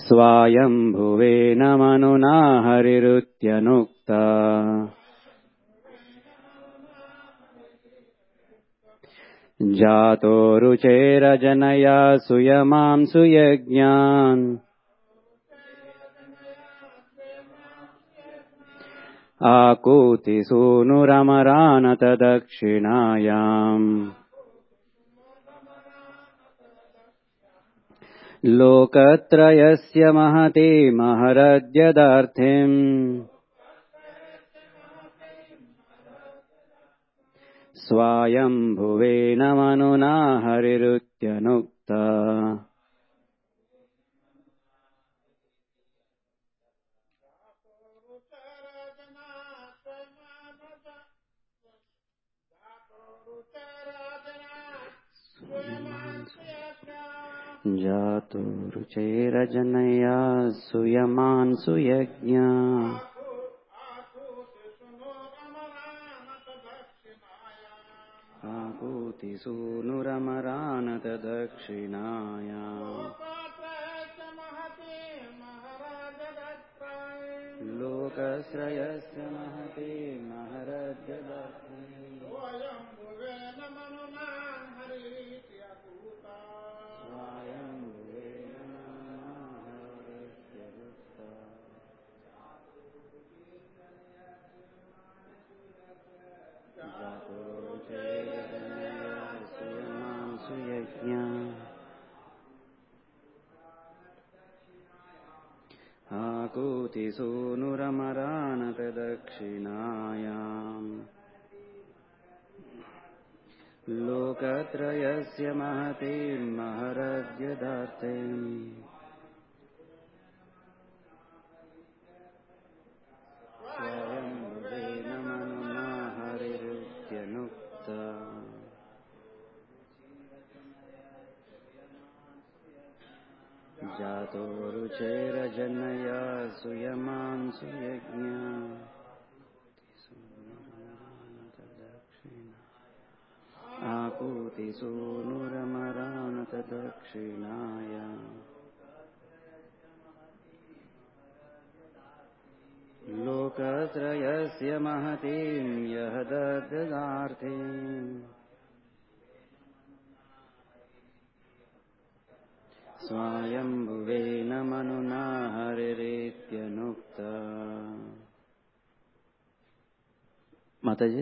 स्वायम्भुवेन मनुना हरिरुत्यनुक्ता जातो रुचेरजनया सुयमां सुयज्ञान् आकूति सूनुरमरानत दक्षिणायाम् लोकत्रयस्य महते महरद्यदार्थिम् स्वायम्भुवेन मनुना हरिरुत्यनुक्ता जातो रुचेरजनया सुयमान् सुयज्ञा आकूति सूनुरमरानत दक्षिणाया लोकत्रयस्य महते महरद्यदार्थिम् आकूति सूनुरमरानत दक्षिणायाम् लोकत्रयस्य महते महरद्यदार्थिम् स्वयम्भुवेन मनुना हरिरुत्यनुक्ता जातो रुचेरजनया सुयमान् सुयज्ञा आकूति सूनुरमरानत दक्षिणाया लोकत्रयस्य महतीं यः दददार्थिम् स्वायम्भुवेन मनुना हरिरेत्यनुक्ता। माताजी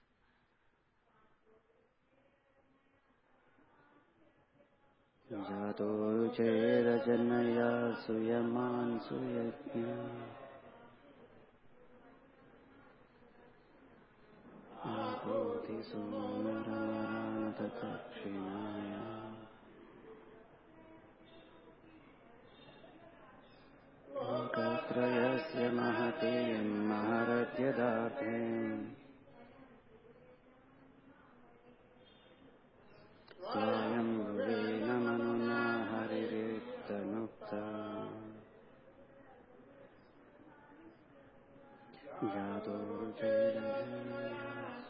जातो रुचेरजनया सुयमान् सुयज्ञा आकूति सूनुरमरानत दक्षिणाया लोकत्रयस्य महतीं महरद्यदार्थिम् स्वयम्भुवेन मनुना हरिरेत्यनुक्ता। जातो रुचेरजनया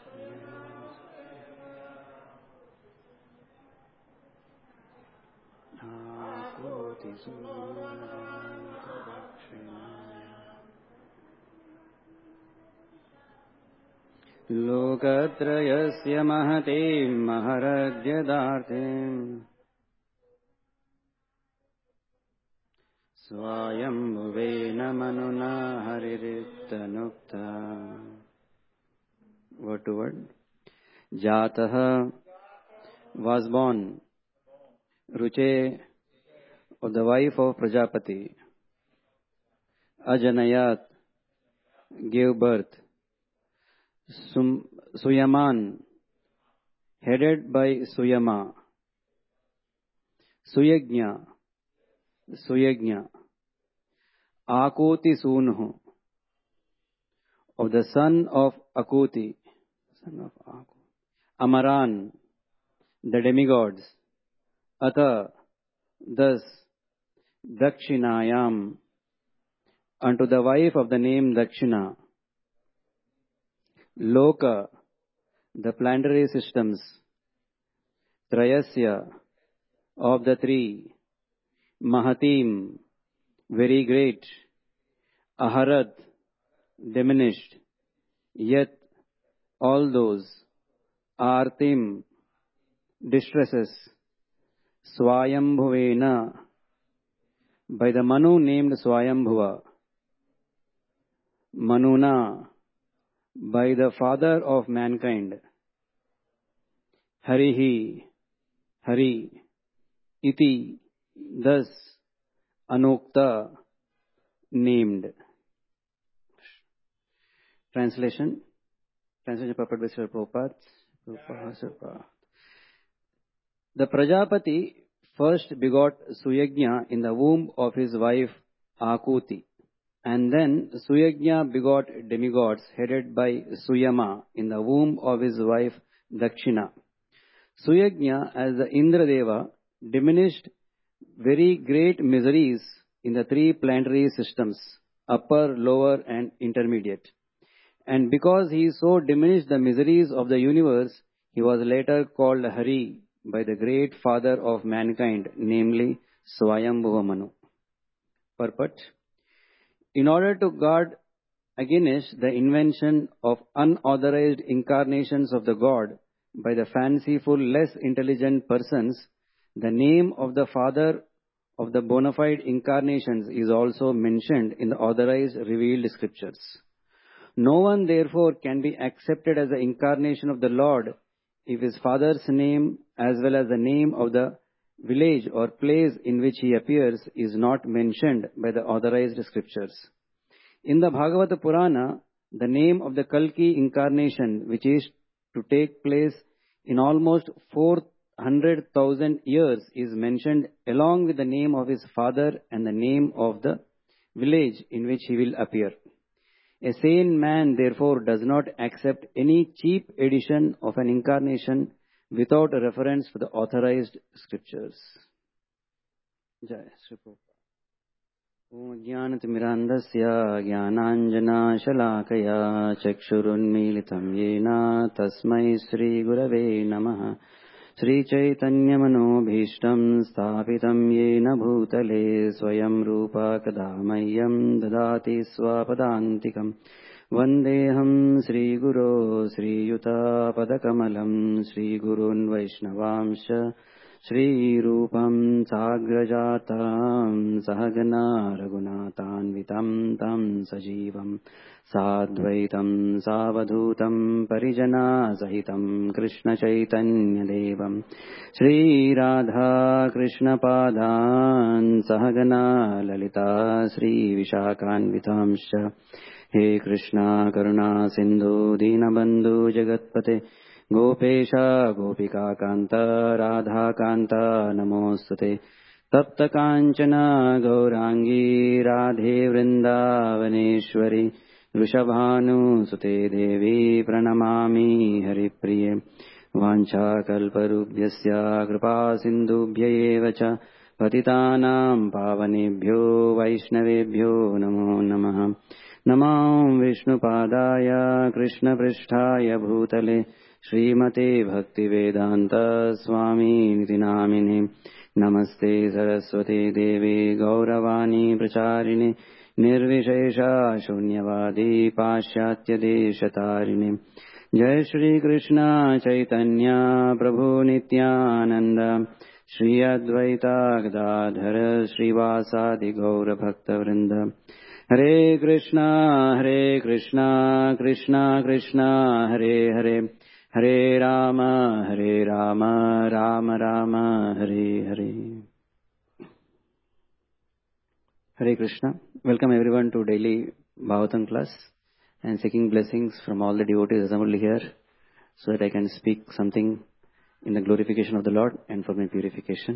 आकूति सूनुरमरानत दक्षिणाया लोकत्रयस्य महतीं महरद्यदार्थिम् स्वायम्भुवेन मनुना हरिरित्यनुक्ता। Word to word. Jatah was born. Ruche, of the wife of Prajapati. Ajanayat gave birth. Suyaman, headed by Suyama. Suyajna, Akuti Sunhu, of the son of Akuti, Amaran, the demigods. Atha, thus, Dakshinayam, unto the wife of the name Dakshina. Loka, the planetary systems. Trayasya, of the three. Mahatim, very great, aharat, diminished, yet all those, artim, distresses, swayambhuvena, by the Manu named Swayambhuva, Manuna, by the father of mankind, Harihi, Hari, Iti, thus, Anukta, named. Translation prepared by Srila Prabhupada. The Prajapati first begot Suyajna in the womb of his wife Akuti, and then Suyajna begot demigods headed by Suyama in the womb of his wife Dakshina. Suyajna, as the Indradeva, diminished very great miseries in the three planetary systems, upper, lower and intermediate. And because he so diminished the miseries of the universe, he was later called Hari by the great father of mankind, namely Swayambhuva Manu. Purport: in order to guard against the invention of unauthorized incarnations of the God by the fanciful, less intelligent persons, the name of the father of the bona fide incarnations is also mentioned in the authorized revealed scriptures. No one, therefore, can be accepted as the incarnation of the Lord if his father's name as well as the name of the village or place in which he appears is not mentioned by the authorized scriptures. In the Bhagavata Purana, the name of the Kalki incarnation, which is to take place in almost 400,000 years, is mentioned along with the name of his father and the name of the village in which he will appear. A sane man, therefore, does not accept any cheap edition of an incarnation without a reference to the authorized scriptures. Jai Shri Prabhupada. Om Jnanatimirandasya Jnananjana Shalakaya Chakshurunmilitam Yena Tasmai Shri Gurave Namaha Shri Chaitanya Manobhishtam Sthapitam Yena Bhutale Swayam Rupa Kadamayam Dadati Swapadantikam Vandeham Shri Guru Shri Yuta Padakamalam Shri Gurun Vaishnavamsha Shri Rupam Sagrajatam Sahagana Raghunathanvitam Tam Sajivam Sadvaitam Savadhutam Parijana Sahitam Krishna Chaitanya Devam Shri Radha Krishna Padan Sahagana Lalita Shri Vishakhanvitamsha He Krishna Karuna Sindhu Dinabandhu Jagatpate Gopesha Gopika Kanta Radha Kanta Namostute Tapta Kanchana Gaurangi Radhe Vrindavaneshwari Vrishabhanu Sute Devi Pranamami Haripriye Vancha Kalparubhyasya Kripa Sindhubhya Cha Patitanam Pavanebhyo Vaishnavebhyo Namo Namaha Namam Vishnupadaya Krishna Pristhaya Bhutale Srimate Bhaktivedanta Swami Niti Namine Namaste Saraswati Devi Gauravani Pracharine Nirvishesha Shunyavadi Pashyatya Deshatarine Jai Shri Krishna Chaitanya Prabhu Nityananda Shri Advaita Gadadhara Srivasadi Gaura Bhakta Vrinda Hare Krishna Krishna Krishna Hare Hare Hare Rama Rama Rama Hare Hare. Hare Krishna. Welcome everyone to daily Bhagavatam class and seeking blessings from all the devotees assembled here so that I can speak something in the glorification of the Lord and for my purification.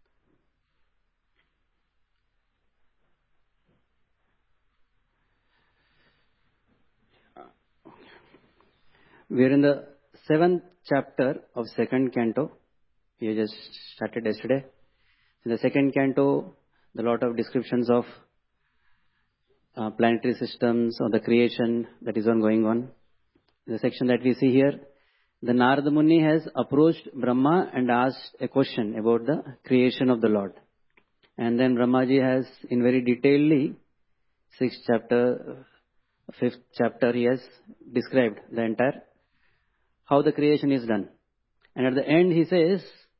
We are in the 7th chapter of 2nd canto. We just started yesterday. In the 2nd canto, a lot of descriptions of planetary systems or the creation that is going on. The section that we see here, the Narada Muni has approached Brahma and asked a question about the creation of the Lord. And then Brahmaji has in very detailedly 6th chapter, 5th chapter, he has described the entire how the creation is done. And at the end he says,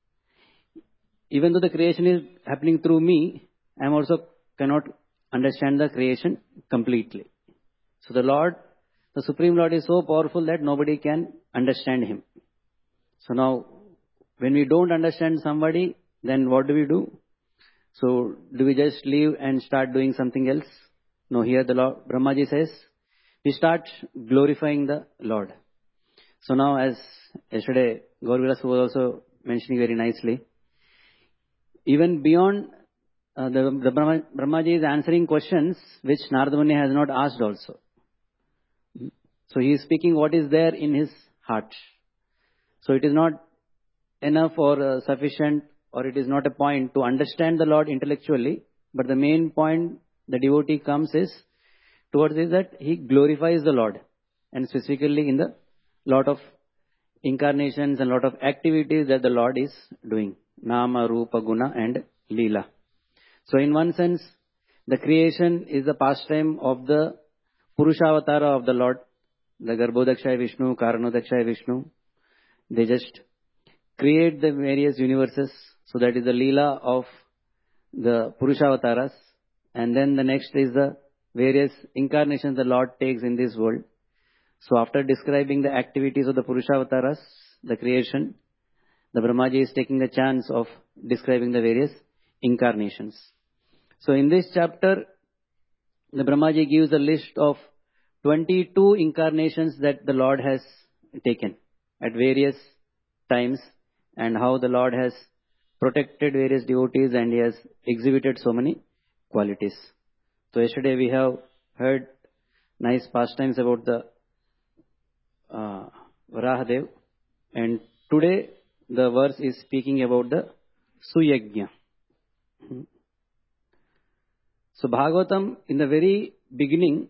even though the creation is happening through me, I am also cannot understand the creation completely. So the Lord, the Supreme Lord is so powerful that nobody can understand him. So now, when we don't understand somebody, then what do? So do we just leave and start doing something else? No, here the Lord, Brahmaji says, we start glorifying the Lord. So now, as yesterday Gauravilas was also mentioning very nicely, even beyond the Brahmaji is answering questions which Narada Muni has not asked also. So he is speaking what is there in his heart. So it is not enough or sufficient, or it is not a point to understand the Lord intellectually, but the main point the devotee comes is towards is that he glorifies the Lord, and specifically in the lot of incarnations and lot of activities that the Lord is doing. Nama, Rupa, Guna and Leela. So in one sense, the creation is the pastime of the Purushavatara of the Lord, the Garbhodakshaya Vishnu, Karanodakshaya Vishnu. They just create the various universes. So that is the Leela of the Purushavatas. And then the next is the various incarnations the Lord takes in this world. So after describing the activities of the Purushavatas, the creation, the Brahmaji is taking the chance of describing the various incarnations. So in this chapter, the Brahmaji gives a list of 22 incarnations that the Lord has taken at various times, and how the Lord has protected various devotees and he has exhibited so many qualities. So yesterday we have heard nice pastimes about the Varahadev, and today the verse is speaking about the Suyagnya. So Bhagavatam, in the very beginning,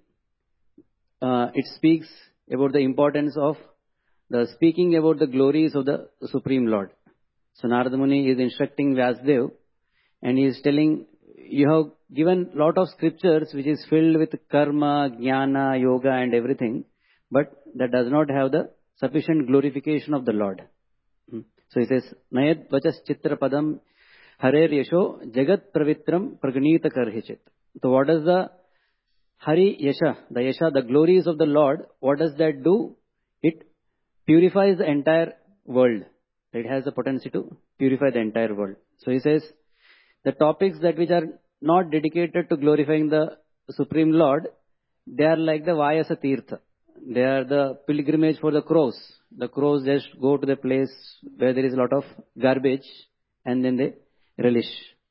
it speaks about the importance of the speaking about the glories of the Supreme Lord. So Narada Muni is instructing Vyasdev, and he is telling, you have given lot of scriptures which is filled with karma, jnana, yoga and everything, but that does not have the sufficient glorification of the Lord. So he says, Nayad vachas chitra padam harer yasho jagat pravitram praganita karhichit. So what does the Hari Yasha, the glories of the Lord, what does that do? It purifies the entire world. It has the potency to purify the entire world. So he says, the topics that which are not dedicated to glorifying the Supreme Lord, they are like the Vayasa Tirtha. They are the pilgrimage for the crows. The crows just go to the place where there is a lot of garbage and then they relish.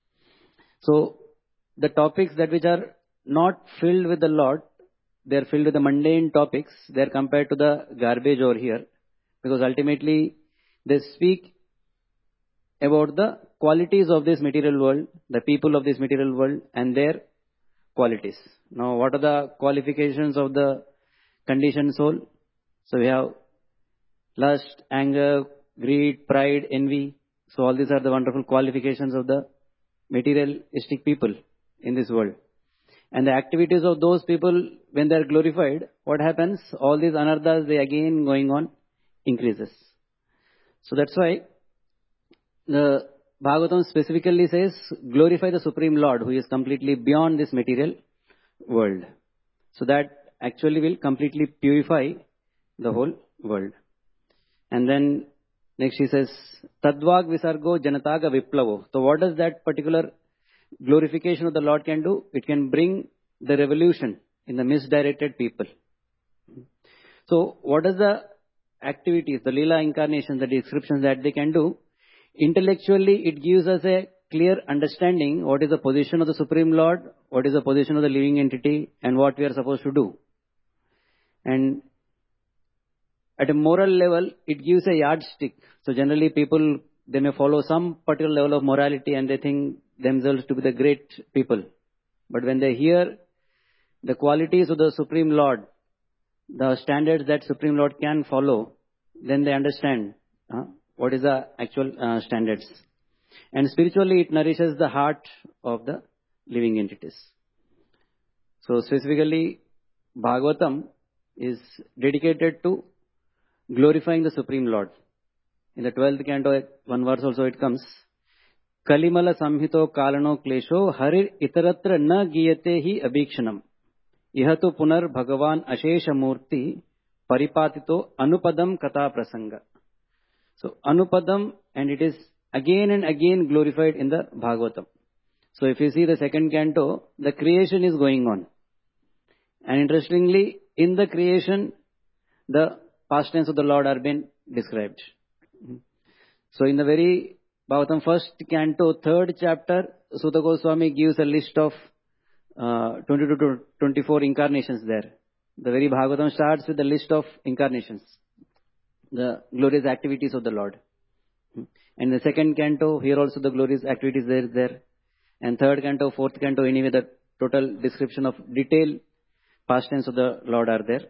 So the topics that which are not filled with the Lord, they are filled with the mundane topics. They are compared to the garbage over here, because ultimately they speak about the qualities of this material world, the people of this material world and their qualities. Now, what are the qualifications of the conditioned soul? So we have lust, anger, greed, pride, envy. So all these are the wonderful qualifications of the materialistic people in this world. And the activities of those people, when they are glorified, what happens? All these anarthas, they again going on increases. So that's why the Bhagavatam specifically says, glorify the Supreme Lord who is completely beyond this material world. So that actually will completely purify the whole world. And then next he says, Tadvag Visargo Janataga Viplavo. So what does that particular glorification of the Lord can do? It can bring the revolution in the misdirected people. So what is the activities, the Leela incarnations, the descriptions that they can do? Intellectually, it gives us a clear understanding what is the position of the Supreme Lord, what is the position of the living entity, and what we are supposed to do. And at a moral level, it gives a yardstick. So generally people, they may follow some particular level of morality and they think themselves to be the great people. But when they hear the qualities of the Supreme Lord, the standards that Supreme Lord can follow, then they understand what is the actual standards. And spiritually, it nourishes the heart of the living entities. So specifically, Bhagavatam is dedicated to glorifying the Supreme Lord. In the 12th canto, one verse also it comes, Kalimala samhito kalano klesho harir itaratra na giyate hi abhikshanam. Ihatu punar bhagavan ashesha murti paripatito anupadam kata prasanga. So anupadam, and it is again and again glorified in the Bhagavatam. So if you see the second canto, the creation is going on. And interestingly, in the creation, the pastimes of the Lord are being described. So in the very Bhagavatam first canto, third chapter, Suta Goswami gives a list of 22 to 24 incarnations there. The very Bhagavatam starts with the list of incarnations, the glorious activities of the Lord. And the second canto, here also the glorious activities there. And third canto, fourth canto, anyway, the total description of detailed pastimes of the Lord are there.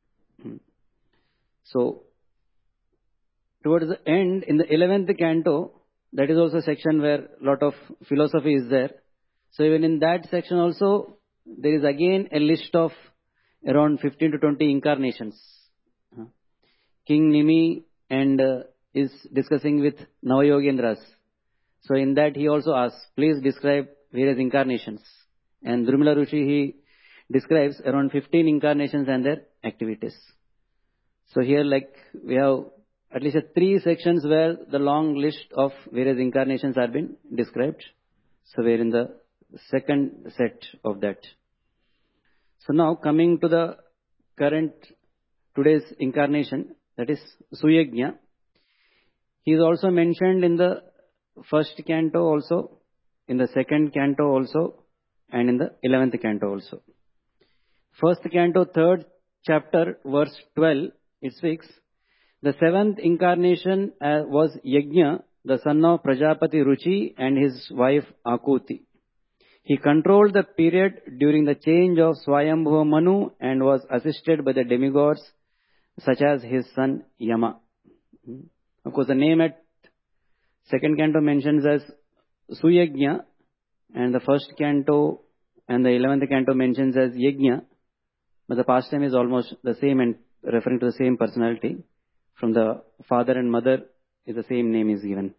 So, towards the end, in the 11th canto, that is also a section where a lot of philosophy is there. So, even in that section also, there is again a list of around 15 to 20 incarnations. King Nimi and is discussing with Navayogendras. So, in that he also asks, please describe various incarnations. And Drumila Rishi, he describes around 15 incarnations and their activities. So here we have at least 3 sections where the long list of various incarnations are been described. So we are in the second set of that. So now coming to the current today's incarnation, that is Suyagnya. He is also mentioned in the first canto also, in the second canto also, and in the 11th canto also. First canto, third chapter, verse 12, it speaks, the 7th incarnation was Yajna, the son of Prajapati Ruchi and his wife Akuti. He controlled the period during the change of Swayambhuva Manu and was assisted by the demigods such as his son Yama. Of course, the name at second canto mentions as Suyajna, and the first canto and the 11th canto mentions as Yajna. But the pastime is almost the same and referring to the same personality. From the father and mother, the same name is given.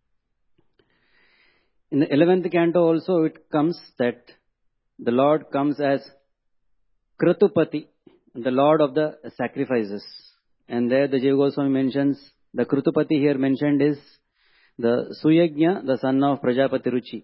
In the 11th canto also it comes that the Lord comes as Kratupati, the Lord of the sacrifices. And there the Jiva Goswami mentions, the Kratupati here mentioned is the Suyajna, the son of Prajapati Ruchi.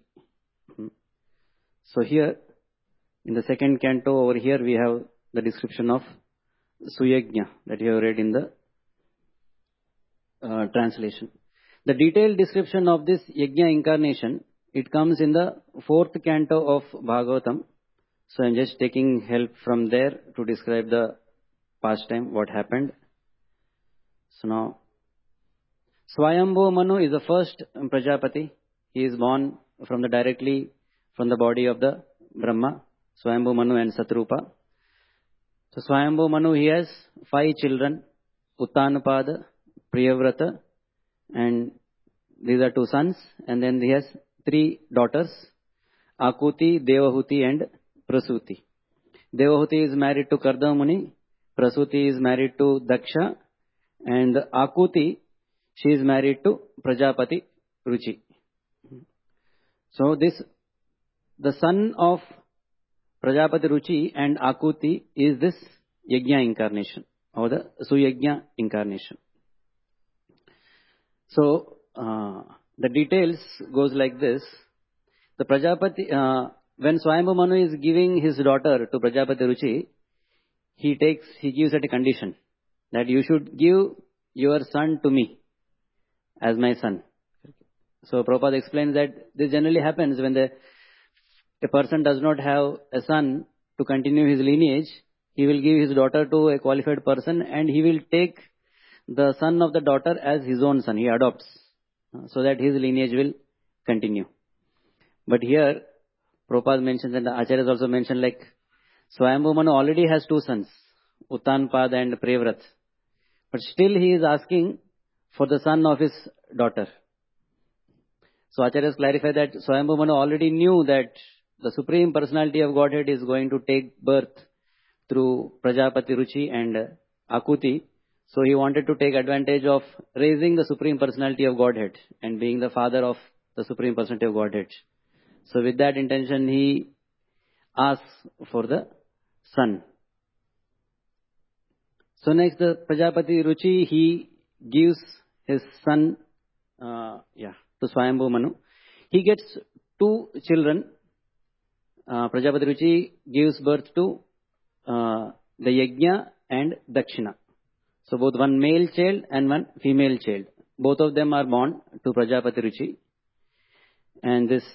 So here, in the second canto over here, we have the description of Suyajna that you have read in the translation. The detailed description of this Yajna incarnation, it comes in the 4th canto of Bhagavatam. So I am just taking help from there to describe the pastime, what happened. So now, Swayambhuva Manu is the first Prajapati. He is born directly from the body of the Brahma, Swayambhuva Manu and Satrupa. So Swayambhuva Manu, he has 5 children, Uttanapada, Priyavrata, and these are 2 sons, and then he has 3 daughters, Akuti, Devahuti and Prasuti. Devahuti is married to Kardama Muni, Prasuti is married to Daksha, and Akuti, she is married to Prajapati Ruchi. So the son of Prajapati Ruchi and Akuti is this Yajna incarnation, or the Suyajna incarnation. So, the details goes like this. The Prajapati, when Swayambhuva Manu is giving his daughter to Prajapati Ruchi, he gives it a condition that you should give your son to me as my son. So Prabhupada explains that this generally happens when a person does not have a son to continue his lineage. He will give his daughter to a qualified person and he will take the son of the daughter as his own son. He adopts so that his lineage will continue. But here, Prabhupada mentions, and the Acharyas also mentioned, like Swayambhuva Manu already has 2 sons, Uttanpada and Priyavrat. But still he is asking for the son of his daughter. So Acharyas clarify that Swayambhu Manu already knew that the Supreme Personality of Godhead is going to take birth through Prajapati Ruchi and Akuti. So he wanted to take advantage of raising the Supreme Personality of Godhead and being the father of the Supreme Personality of Godhead. So with that intention, he asks for the son. So next, the Prajapati Ruchi, he gives his son to Swayambhu Manu. He gets two children. Prajapati Ruchi gives birth to the Yajna and Dakshina. So both one male child and one female child. Both of them are born to Prajapati Ruchi. And this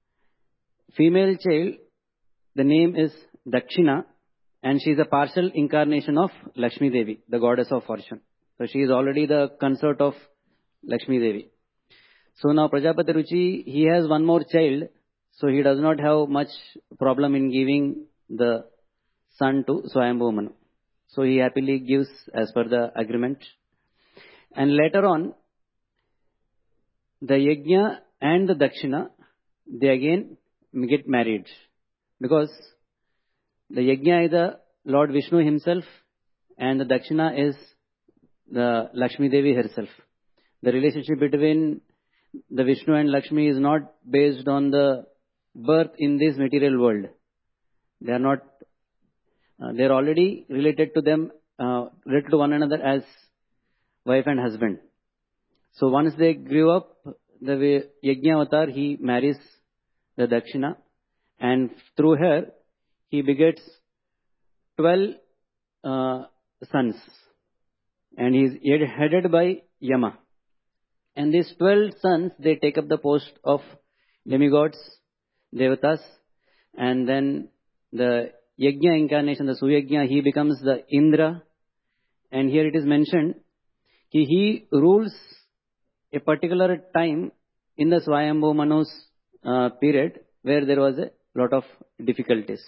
female child, the name is Dakshina, and she is a partial incarnation of Lakshmi Devi, the goddess of fortune. So she is already the consort of Lakshmi Devi. So now Prajapati Ruchi, he has one more child, so he does not have much problem in giving the son to Swayambhu Manu. So he happily gives as per the agreement. And later on, the Yajna and the Dakshina, they again get married. Because the Yajna is the Lord Vishnu himself and the Dakshina is the Lakshmi Devi herself. The relationship between the Vishnu and Lakshmi is not based on the birth in this material world. They are not, they are already related to them, related to one another as wife and husband. So once they grew up, the Yajna avatar, he marries the Dakshina, and through her, he begets 12 sons, and he is headed by Yama. And these 12 sons, they take up the post of demigods, devatas, and then the Yajna incarnation, the Suyajna, he becomes the Indra. And here it is mentioned, he rules a particular time in the Swayambhu Manu's period where there was a lot of difficulties.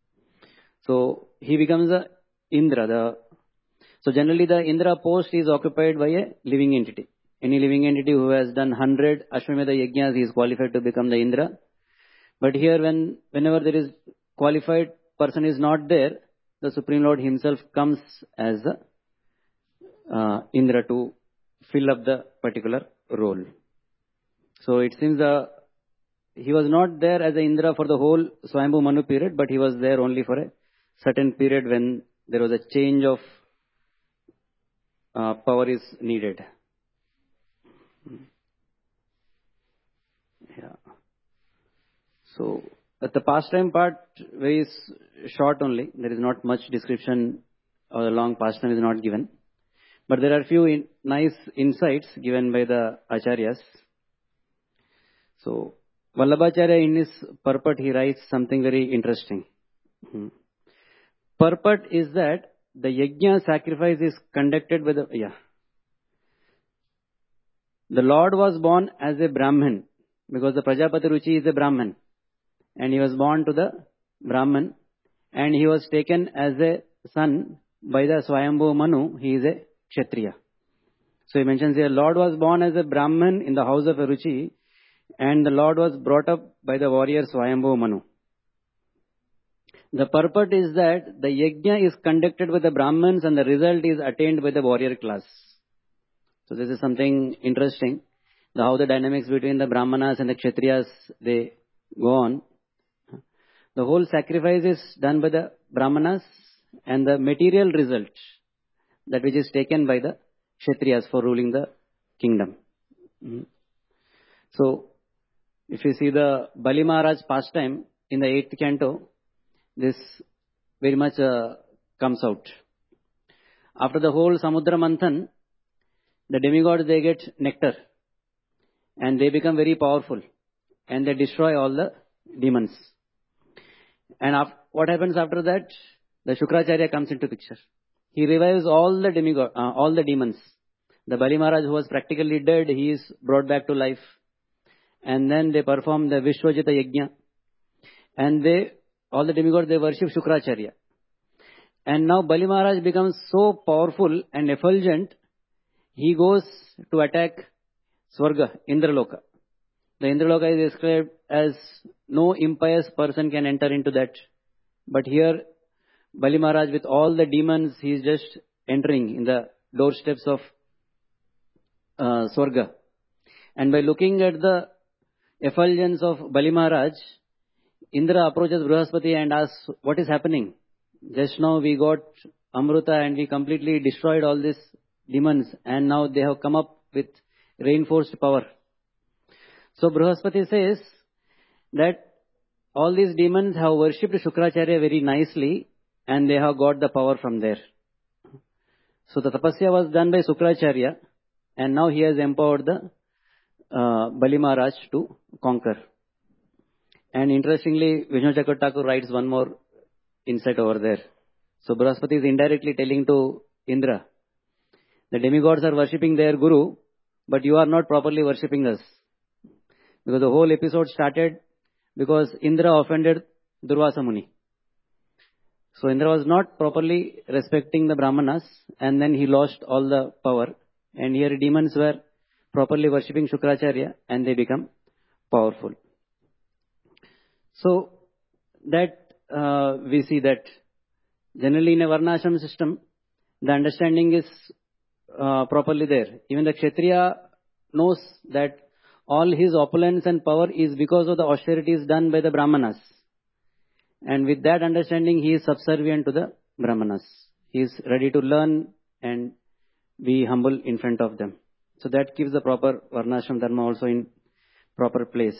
So he becomes the Indra. So generally the Indra post is occupied by a living entity. Any living entity who has done 100 Ashwamedha Yajnas, he is qualified to become the Indra. But here whenever there is qualified person is not there, the Supreme Lord himself comes as the Indra to fill up the particular role. So it seems he was not there as an Indra for the whole Swayambhu Manu period, but he was there only for a certain period when there was a change of power is needed. Yeah. So at the pastime part, very short only. There is not much description, or the long pastime is not given. But there are few nice insights given by the Acharyas. So Vallabhacharya in his purport, he writes something very interesting. Purport is that the Yajna sacrifice is conducted with the Lord was born as a Brahman, because the Prajapati Ruchi is a Brahman, and he was born to the Brahman, and he was taken as a son by the Swayambhu Manu. He is a Kshatriya. So he mentions here, Lord was born as a Brahman in the house of a Ruchi, and the Lord was brought up by the warrior Swayambhu Manu. The purport is that the Yajna is conducted with the Brahmins and the result is attained by the warrior class. So this is something interesting, how the dynamics between the Brahmanas and the Kshatriyas, they go on. The whole sacrifice is done by the Brahmanas, and the material result, that which is taken by the Kshatriyas for ruling the kingdom. So if you see the Bali Maharaj pastime in the 8th canto, this very much comes out. After the whole Samudra Manthan, the demigods, they get nectar and they become very powerful and they destroy all the demons. And what happens after that? The Shukracharya comes into picture. He revives all the demons. The Bali Maharaj, who was practically dead, he is brought back to life. And then they perform the Vishwajita Yajna. And all the demigods, they worship Shukracharya. And now Bali Maharaj becomes so powerful and effulgent, he goes to attack Swarga, Indraloka. The Indraloka is described as no impious person can enter into that. But here, Bali Maharaj with all the demons, he is just entering in the doorsteps of Swarga. And by looking at the effulgence of Bali Maharaj, Indra approaches Brihaspati and asks, what is happening? Just now we got Amruta and we completely destroyed all these demons, and now they have come up with reinforced power. So Brihaspati says that all these demons have worshipped Shukracharya very nicely and they have got the power from there. So the tapasya was done by Shukracharya and now he has empowered the Bali Maharaj to conquer. And interestingly, Vishnu Chakra Thakur writes one more insight over there. So Brihaspati is indirectly telling to Indra, the demigods are worshipping their guru, but you are not properly worshipping us. Because the whole episode started because Indra offended Durvasa Muni. So Indra was not properly respecting the Brahmanas and then he lost all the power. And here demons were properly worshipping Shukracharya and they become powerful. So that we see that generally in a Varnashram system, the understanding is properly there. Even the Kshatriya knows that all his opulence and power is because of the austerities done by the Brahmanas. And with that understanding, he is subservient to the Brahmanas. He is ready to learn and be humble in front of them. So that gives the proper Varnashram Dharma also in proper place.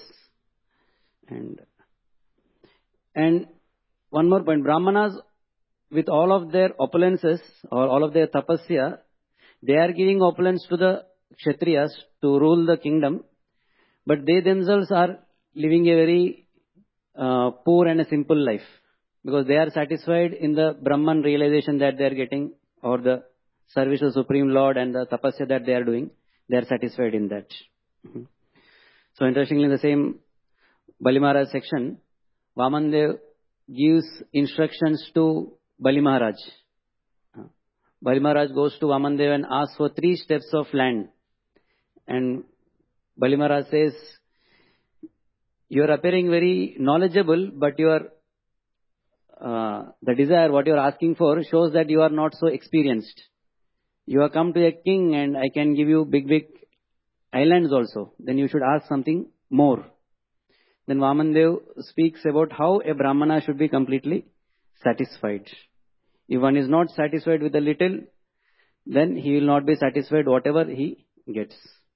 And one more point, Brahmanas with all of their opulences or all of their tapasya, they are giving opulence to the Kshatriyas to rule the kingdom, but they themselves are living a very poor and a simple life because they are satisfied in the Brahman realization that they are getting or the service of Supreme Lord and the tapasya that they are doing. They are satisfied in that. So interestingly, in the same Bali Maharaj section, Vamandev gives instructions to Bali Maharaj. Bali Maharaj goes to Vamandev and asks for 3 steps of land. And Bali Maharaj says, you are appearing very knowledgeable, but the desire, what you are asking for, shows that you are not so experienced. You have come to a king and I can give you big islands also. Then you should ask something more. Then Vamandev speaks about how a Brahmana should be completely satisfied. If one is not satisfied with a little, then he will not be satisfied whatever he gets.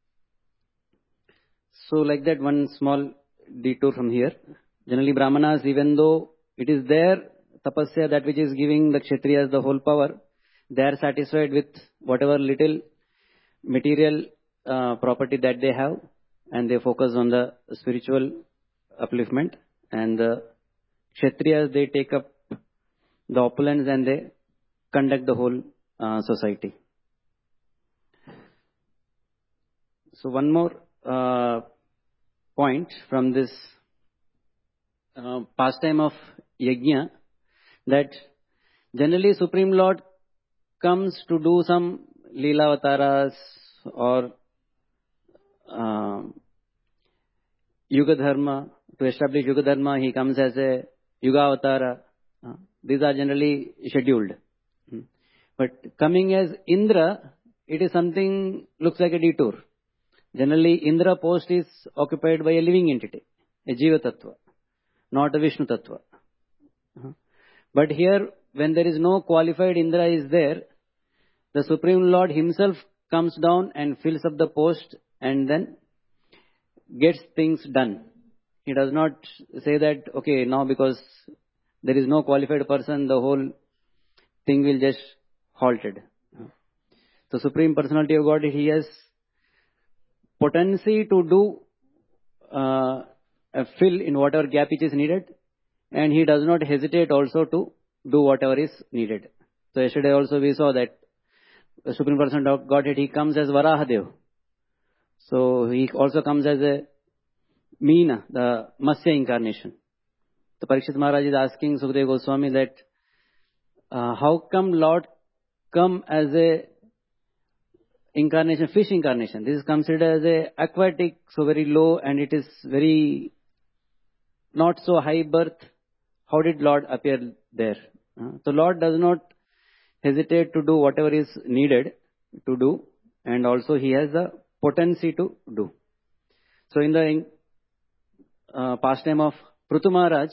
So like that, one small detour from here. Generally Brahmanas, even though it is their tapasya that which is giving the Kshatriyas the whole power, they are satisfied with whatever little material property that they have and they focus on the spiritual upliftment. And the Kshatriyas, they take up the opulence and they conduct the whole society. So one more point from this pastime of Yajna, that generally Supreme Lord comes to do some Leela Avataras or Yuga Dharma. To establish Yuga Dharma, he comes as a Yuga Avatara. These are generally scheduled. But coming as Indra, it is something, looks like a detour. Generally, Indra post is occupied by a living entity, a Jiva Tattva, not a Vishnu Tattva. But here, when there is no qualified Indra is there, the Supreme Lord himself comes down and fills up the post and then gets things done. He does not say that, okay, now because there is no qualified person, the whole thing will just halted. The Supreme Personality of Godhead, he has potency to do a fill in whatever gap which is needed, and he does not hesitate also to do whatever is needed. So yesterday also we saw that the Supreme Personality of Godhead, he comes as Varahadev. So he also comes as a Meena, the Matsya incarnation. So Parikshit Maharaj is asking Sukadeva Goswami that how come Lord come as a incarnation, fish incarnation. This is considered as a aquatic, so very low, and it is very not so high birth. How did Lord appear there? So Lord does not hesitate to do whatever is needed to do, and also he has the potency to do. So in the pastime of Prithu Maharaj,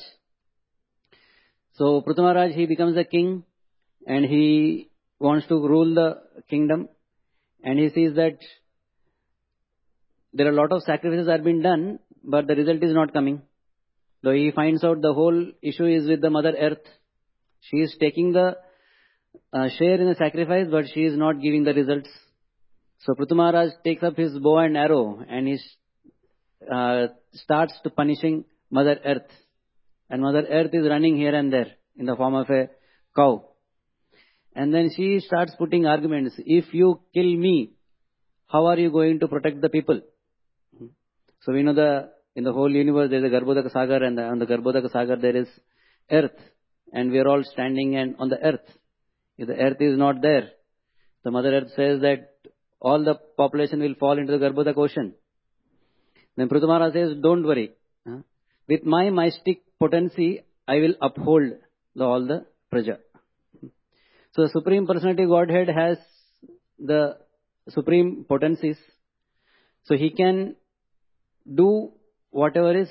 so Prithu Maharaj, he becomes the king and he wants to rule the kingdom, and he sees that there are a lot of sacrifices are being done, but the result is not coming. So he finds out the whole issue is with the Mother Earth. She is taking the share in the sacrifice, but she is not giving the results. So Prithu Maharaj takes up his bow and arrow and he starts to punishing Mother Earth. And Mother Earth is running here and there in the form of a cow. And then she starts putting arguments. If you kill me, how are you going to protect the people? So we know in the whole universe there is a Garbhodaka Sagar, and on the Garbhodaka Sagar there is earth. And we are all standing on the earth. If the earth is not there, the Mother Earth says that all the population will fall into the Garbhodaka ocean. Then Prithu Maharaj says, don't worry. With my mystic potency, I will uphold all the praja. So the Supreme Personality of Godhead has the supreme potencies. So he can do whatever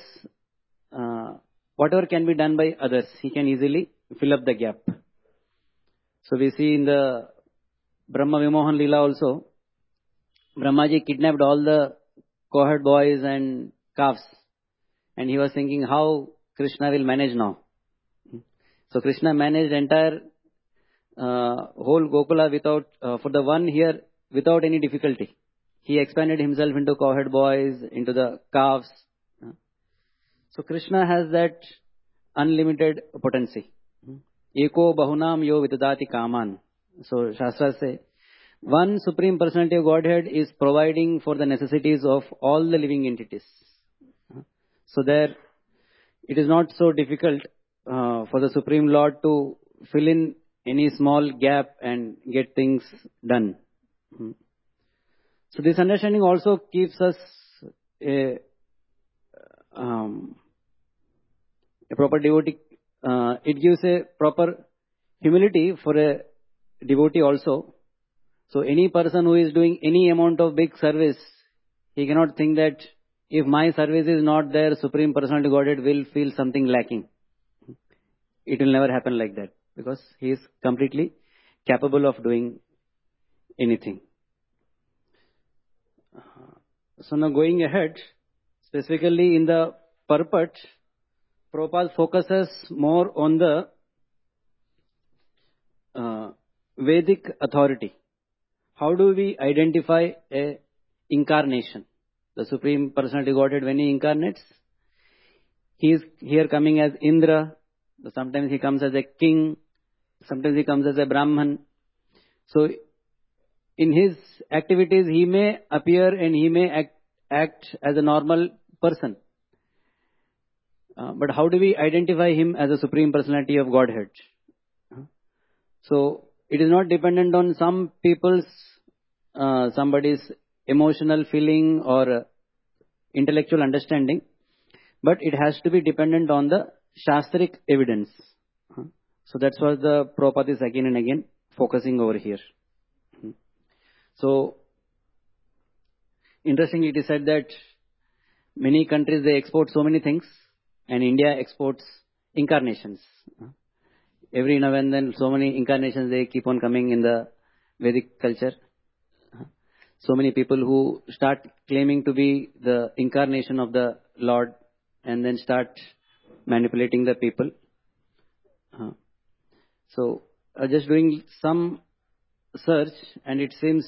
can be done by others. He can easily fill up the gap. So we see in the Brahma Vimohan Leela also, Brahmaji kidnapped all the cohort boys and calves. And he was thinking how Krishna will manage now. So Krishna managed entire whole Gokula for the one here without any difficulty. He expanded himself into cohort boys, into the calves. So Krishna has that unlimited potency. Eko bahunam yo vidadati kaman. So Shastras say, one Supreme Personality of Godhead is providing for the necessities of all the living entities. So there, it is not so difficult for the Supreme Lord to fill in any small gap and get things done. So this understanding also keeps us a proper devotee. It gives a proper humility for a devotee also. So any person who is doing any amount of big service, he cannot think that if my service is not there, Supreme Personality Godhead will feel something lacking. It will never happen like that, because he is completely capable of doing anything. So now going ahead, specifically in the purport, Prabhupada focuses more on the Vedic authority. How do we identify a incarnation? The Supreme Personality Godhead, when he incarnates, he is here coming as Indra. Sometimes he comes as a king. Sometimes he comes as a Brahman. So in his activities, he may appear and he may act as a normal person. But how do we identify him as a Supreme Personality of Godhead? So it is not dependent on some people's, somebody's emotional feeling or intellectual understanding, but it has to be dependent on the Shastric evidence. So that's what the Prabhupada is again and again focusing over here. So interestingly, it is said that many countries, they export so many things, and India exports incarnations. Every now and then, so many incarnations, they keep on coming in the Vedic culture. So many people who start claiming to be the incarnation of the Lord and then start manipulating the people. So just doing some search, and it seems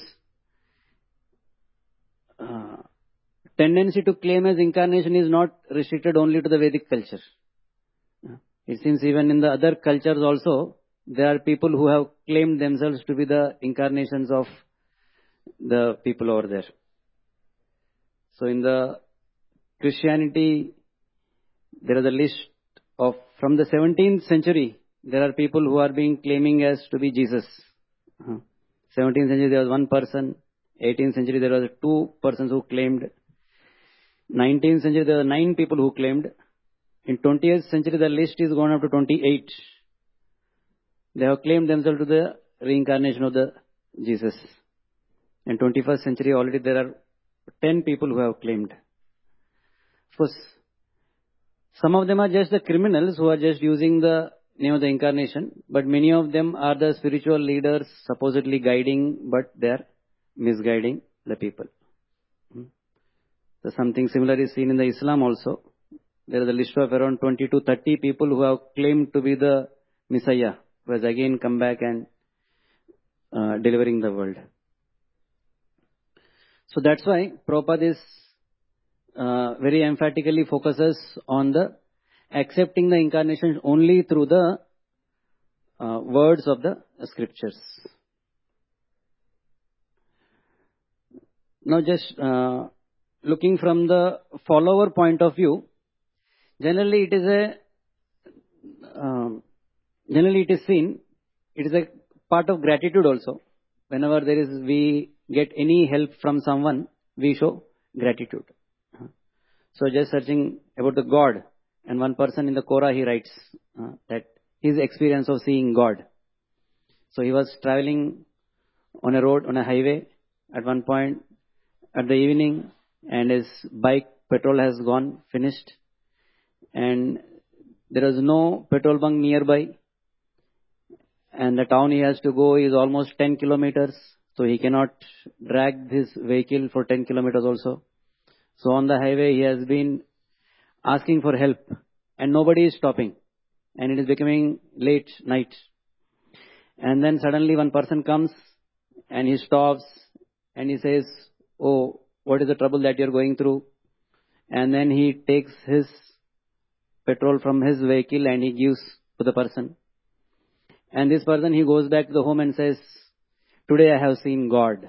tendency to claim as incarnation is not restricted only to the Vedic culture. It seems even in the other cultures also, there are people who have claimed themselves to be the incarnations of the people over there. So in the Christianity, there is a list of, from the 17th century, there are people who are being claiming as to be Jesus. 17th century, there was one person. 18th century, there were 2 persons who claimed. 19th century, there were 9 people who claimed. In 20th century, the list is gone up to 28. They have claimed themselves to the reincarnation of the Jesus. In 21st century, already there are 10 people who have claimed. Of course, some of them are just the criminals who are just using the name of the incarnation, but many of them are the spiritual leaders supposedly guiding, but they are misguiding the people. So something similar is seen in the Islam also. There is a list of around 20 to 30 people who have claimed to be the Messiah, who has again come back and delivering the world. So that's why Prabhupada is very emphatically focuses on the accepting the incarnation only through the words of the scriptures. Now just looking from the follower point of view, generally it is seen, it is a part of gratitude also. Whenever we get any help from someone, we show gratitude. So just searching about the God, and one person in the Quora, he writes that his experience of seeing God. So he was traveling on a road, on a highway at one point at the evening, and his bike petrol has gone, finished, and there is no petrol bunk nearby, and the town he has to go is almost 10 kilometers, so he cannot drag his vehicle for 10 kilometers also. So on the highway he has been asking for help, and nobody is stopping, and it is becoming late night. And then suddenly one person comes and he stops and he says, "Oh, what is the trouble that you are going through?" And then he takes his petrol from his vehicle and he gives to the person. And this person, he goes back to the home and says, "Today I have seen God."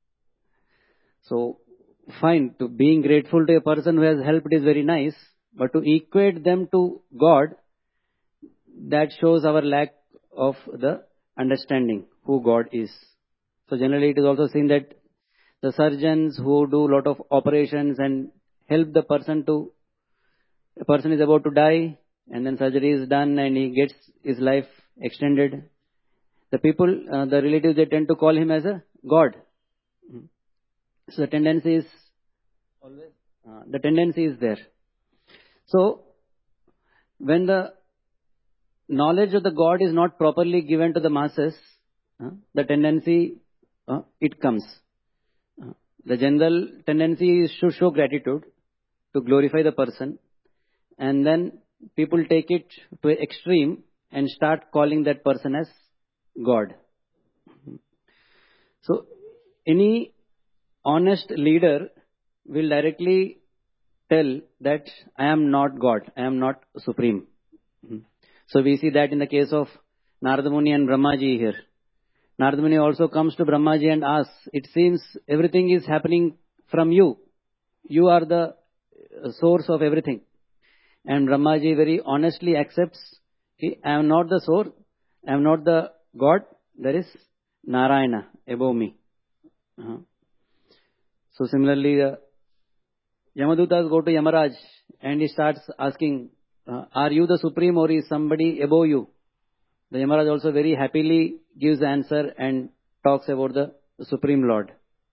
So fine, to being grateful to a person who has helped is very nice, but to equate them to God, that shows our lack of the understanding who God is. So generally it is also seen that the surgeons who do lot of operations and help the person a person is about to die, and then surgery is done and he gets his life extended. The people, the relatives, they tend to call him as a God. So the tendency is there. So when the knowledge of the God is not properly given to the masses, the tendency, it comes. The general tendency is to show gratitude, to glorify the person, and then people take it to an extreme and start calling that person as God. So any honest leader will directly tell that I am not God, I am not supreme. So we see that in the case of Narada Muni and Brahmaji here. Narada Muni also comes to Brahmaji and asks, "It seems everything is happening from you. You are the source of everything." And Brahmaji very honestly accepts, "I am not the source, I am not the God, there is Narayana above me." So similarly, Yamadutas go to Yamaraj and he starts asking, "Are you the supreme or is somebody above you?" The Yamaraj also very happily gives the answer and talks about the Supreme Lord.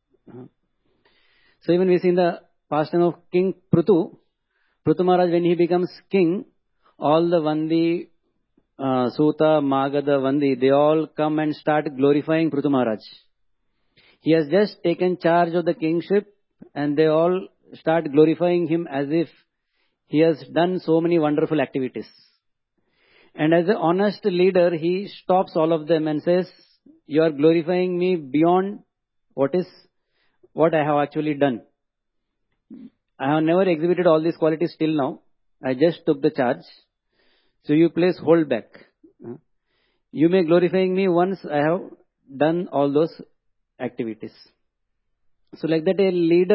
So even we see in the pastime of King Prithu Maharaj, when he becomes king, all the Vandi, Suta, Magada, Vandi, they all come and start glorifying Prithu Maharaj. He has just taken charge of the kingship and they all start glorifying him as if he has done so many wonderful activities. And as an honest leader, he stops all of them and says, "You are glorifying me beyond what I have actually done. I have never exhibited all these qualities till now. I just took the charge. So you please hold back. You may glorifying me once I have done all those activities." So like that,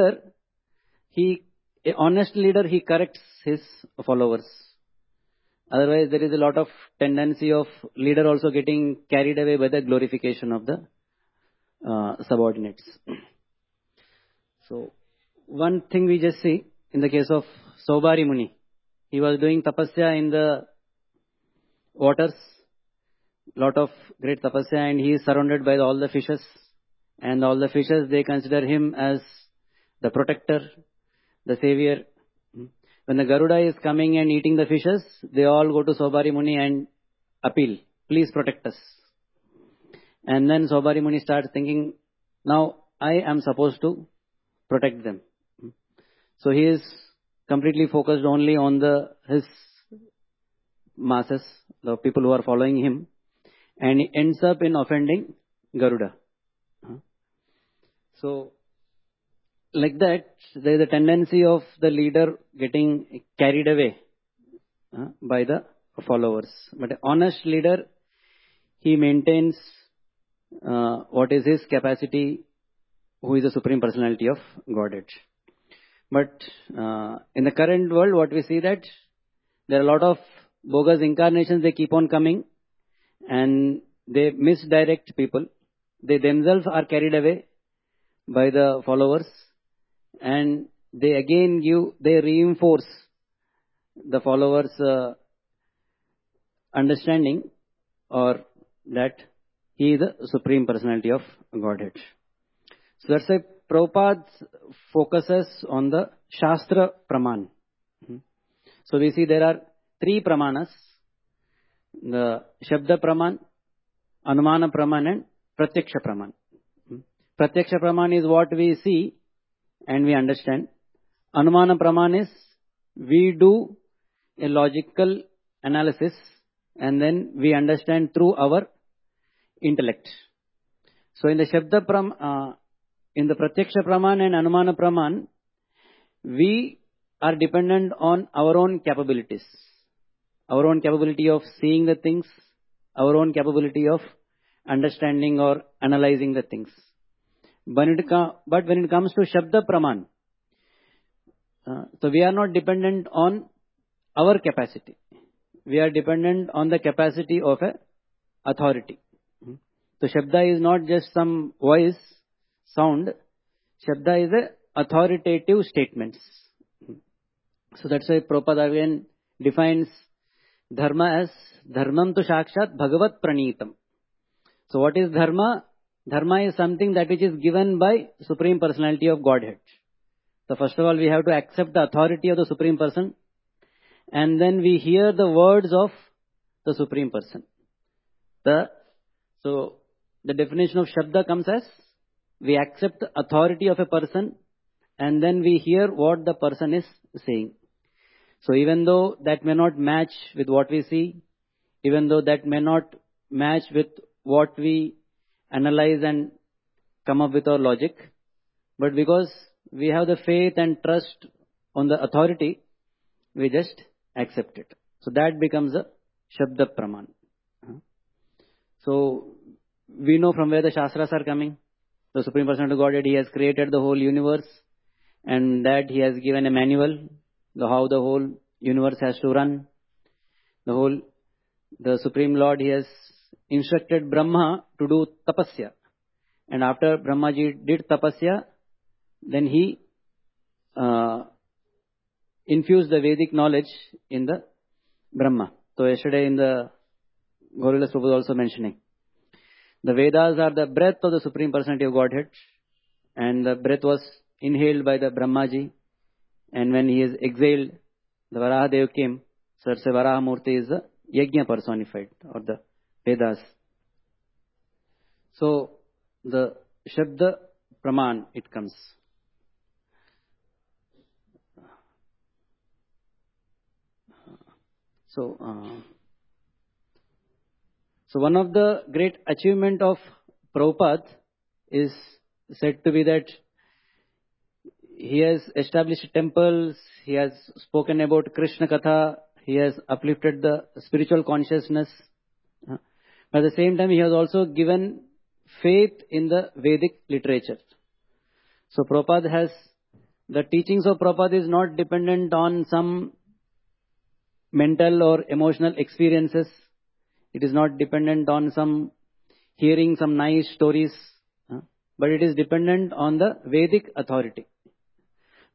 a honest leader, he corrects his followers. Otherwise, there is a lot of tendency of leader also getting carried away by the glorification of the subordinates. So one thing we just see in the case of Saubhari Muni, he was doing tapasya in the waters, lot of great tapasya, and he is surrounded by all the fishes, and all the fishes, they consider him as the protector, the savior. When the Garuda is coming and eating the fishes, they all go to Saubhari Muni and appeal, please protect us. And then Saubhari Muni starts thinking, now I am supposed to protect them. So he is completely focused only on his masses, the people who are following him, and he ends up in offending Garuda. So like that, there is a tendency of the leader getting carried away by the followers. But an honest leader, he maintains what is his capacity, who is the Supreme Personality of Godhead. But in the current world, what we see that there are a lot of bogus incarnations, they keep on coming and they misdirect people. They themselves are carried away by the followers, and they again they reinforce the followers' understanding, or that he is the Supreme Personality of Godhead. So that's why Prabhupada focuses on the Shastra Praman. So we see there are 3 Pramanas, the Shabda Praman, Anumana Praman and Pratyaksha Praman. Pratyaksha Praman is what we see and we understand. Anumana Praman is we do a logical analysis and then we understand through our intellect. So in the Shabda in the Pratyaksha Praman and Anumana Praman, we are dependent on our own capabilities. Our own capability of seeing the things, our own capability of understanding or analyzing the things. But when it comes to Shabda Praman, so we are not dependent on our capacity. We are dependent on the capacity of a authority. So Shabda is not just some voice, sound. Shabda is a authoritative statements. So that's why Prabhupada again defines Dharma as Dharmam tu Shakshat Bhagavat Pranitam. So what is Dharma? Dharma is something that which is given by Supreme Personality of Godhead. So first of all, we have to accept the authority of the Supreme Person, and then we hear the words of the Supreme Person. So the definition of Shabda comes as we accept the authority of a person and then we hear what the person is saying. So even though that may not match with what we see, even though that may not match with what we analyze and come up with our logic, but because we have the faith and trust on the authority, we just accept it. So that becomes a Shabda Praman. So we know from where the Shastras are coming. The Supreme Personality of Godhead, He has created the whole universe, and that He has given a manual, how the whole universe has to run. The Supreme Lord, He has instructed Brahma to do tapasya. And after Brahmaji did tapasya, then he infused the Vedic knowledge in the Brahma. So yesterday in the Gaurilas Prabhu was also mentioning, the Vedas are the breath of the Supreme Personality of Godhead, and the breath was inhaled by the Brahmaji, and when he is exhaled, the Varahadev came. So Varahamurti is the Yajna personified, or the Vedas. So the Shabda Praman, it comes. So one of the great achievement of Prabhupada is said to be that he has established temples, he has spoken about Krishna Katha, he has uplifted the spiritual consciousness. At the same time, he has also given faith in the Vedic literature. So Prabhupada has, the teachings of Prabhupada is not dependent on some mental or emotional experiences. It is not dependent on some hearing some nice stories, but it is dependent on the Vedic authority.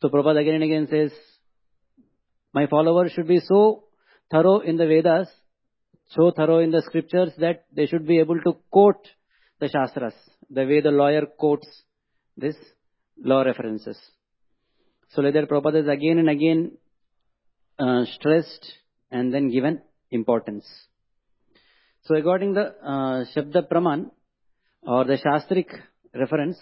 So Prabhupada again and again says, my followers should be so thorough in the Vedas, so thorough in the scriptures that they should be able to quote the Shastras, the way the lawyer quotes this law references. So like that Prabhupada is again and again stressed and then given importance. So regarding the Shabda Praman or the Shastric reference,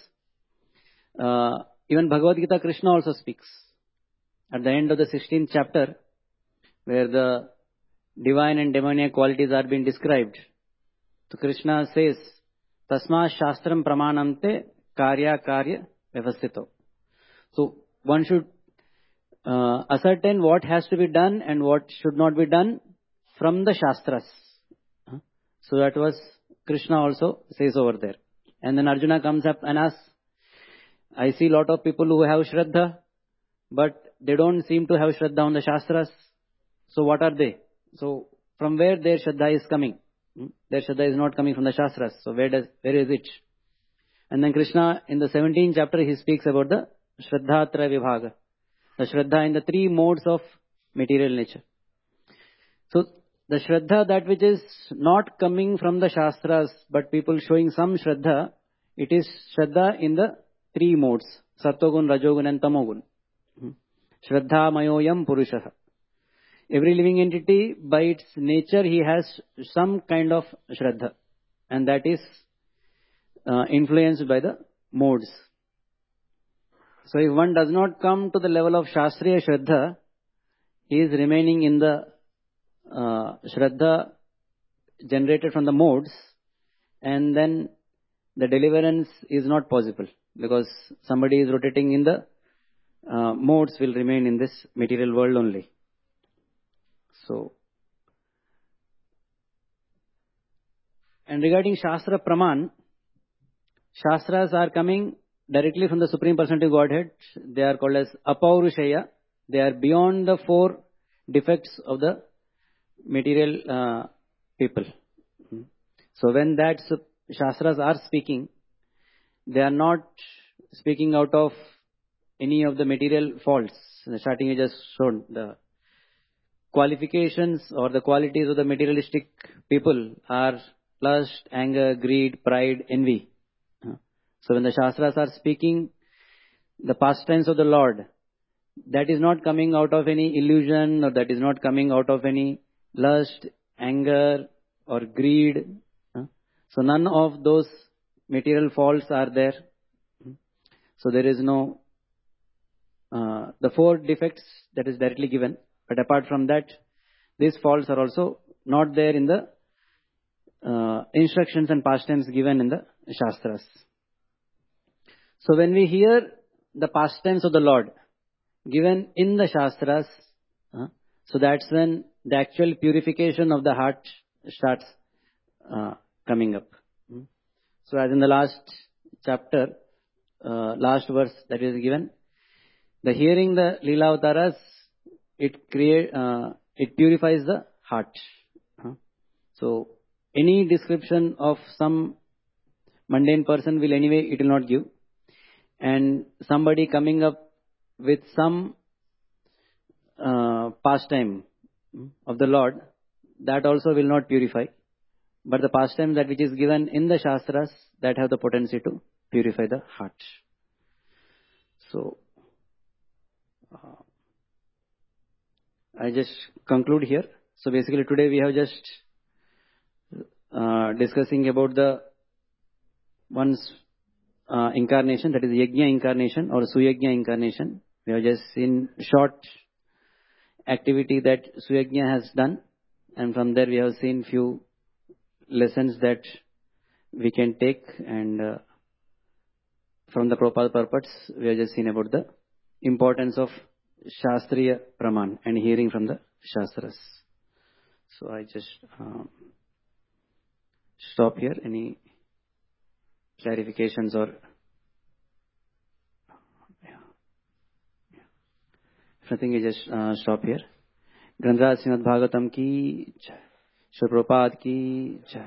even Bhagavad Gita Krishna also speaks. At the end of the 16th chapter, where the divine and demoniac qualities are being described, so Krishna says, Tasma Shastram Pramanamte Karya Karya Vyavasthito. So one should ascertain what has to be done and what should not be done from the Shastras. So that was Krishna also says over there. And then Arjuna comes up and asks, I see a lot of people who have Shraddha, but they don't seem to have Shraddha on the Shastras. So what are they? So from where their Shraddha is coming? Their Shraddha is not coming from the Shastras. So where is it? And then Krishna in the 17th chapter he speaks about the Shraddha Traya Vibhaga. The Shraddha in the three modes of material nature. So the Shraddha, that which is not coming from the Shastras, but people showing some Shraddha, it is Shraddha in the three modes. Sattogun, Rajogun and Tamogun. Shraddha Mayoyam Purushaha. Every living entity, by its nature, he has some kind of Shraddha. And that is influenced by the modes. So if one does not come to the level of Shastriya Shraddha, he is remaining in the Shraddha generated from the modes, and then the deliverance is not possible because somebody is rotating in the modes will remain in this material world only. So, and regarding Shastra Praman, Shastras are coming directly from the Supreme Personality Godhead. They are called as Apaurushaya. They are beyond the four defects of the material people. So when that Shastras are speaking, they are not speaking out of any of the material faults. In the starting you just showed the qualifications or the qualities of the materialistic people are lust, anger, greed, pride, envy. So when the Shastras are speaking the pastimes of the Lord, that is not coming out of any illusion or that is not coming out of any lust, anger or greed. So none of those material faults are there. So there is no, the four defects that is directly given. But apart from that, these faults are also not there in the instructions and pastimes given in the Shastras. So when we hear the pastimes of the Lord given in the Shastras, so that's when the actual purification of the heart starts coming up. So as in the last chapter, last verse that is given, the hearing the Leela Avataras, it purifies the heart. So any description of some mundane person will anyway, it will not give. And somebody coming up with some pastime of the Lord, that also will not purify. But the pastime that which is given in the Shastras, that have the potency to purify the heart. So, I just conclude here. So basically today we have just discussing about the one's incarnation, that is Yajna incarnation or Suyajna incarnation. We have just seen short activity that Suyajna has done, and from there we have seen few lessons that we can take, and from the Prabhupada purpose we have just seen about the importance of Shastriya Praman and hearing from the Shastras. So I just stop here. Any clarifications or I think I just stop here. Grandraj Srimad Bhagavatam ki jai. Srila Prabhupada ki jai.